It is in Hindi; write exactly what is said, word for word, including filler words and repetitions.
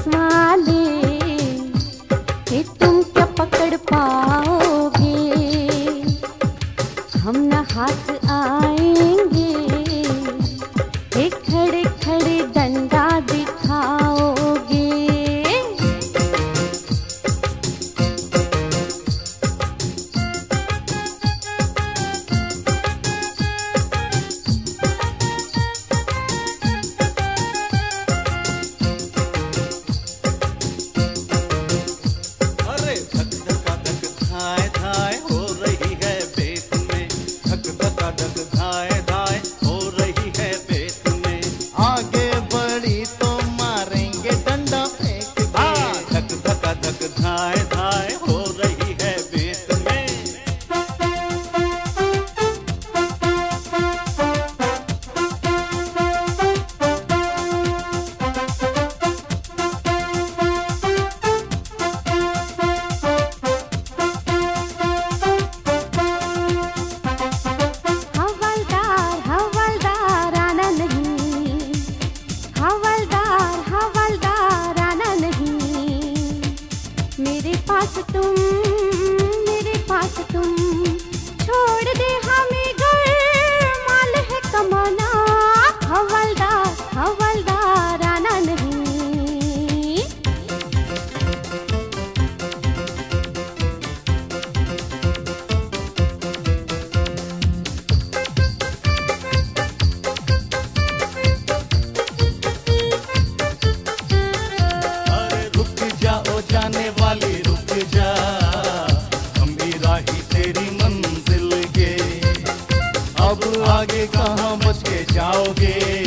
पुलिस वाले, कि तुम क्या पकड़ पाओगे, हम न हाथ आएंगे, हे खड़े खड़े डंडा दिखाओगे। अरे धक धका धक धाए धाए हो रही है पेट में, धक धका धक धाए धाए हो रही है पेट में। आगे बढ़ी तो मारेंगे डंडा फेंक के। हाँ, धक धका धक धाए धाए हो रही है पेट में। हवलदार हवलदार आना नहीं, हवलदार हवलदार आना नहीं, मेरे पास तुम, मेरे पास तुम, छोड़ दे हमें घर माल है कमाना, हवलदार हवलदार आना नहीं। अरे रुक जाओ जाने वाली रुक जा, हम भी राही तेरी मंजिल के। अब आगे कहाँ बच के जाओगे।